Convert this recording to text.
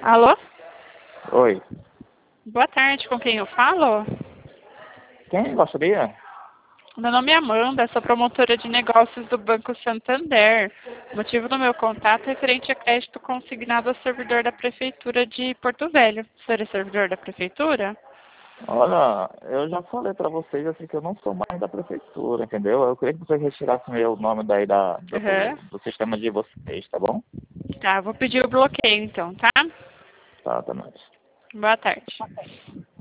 Alô? Oi. Boa tarde, com quem eu falo? Quem gostaria? Meu nome é Amanda, sou promotora de negócios do Banco Santander. O motivo do meu contato é referente a crédito consignado ao servidor da Prefeitura de Porto Velho. O senhor é servidor da Prefeitura? Olha, eu já falei pra vocês assim que eu não sou mais da prefeitura, entendeu? Eu queria que vocês retirassem o nome daí Aham. do sistema de vocês, tá bom? Tá, vou pedir o bloqueio então, tá? Tá, até mais. Boa tarde.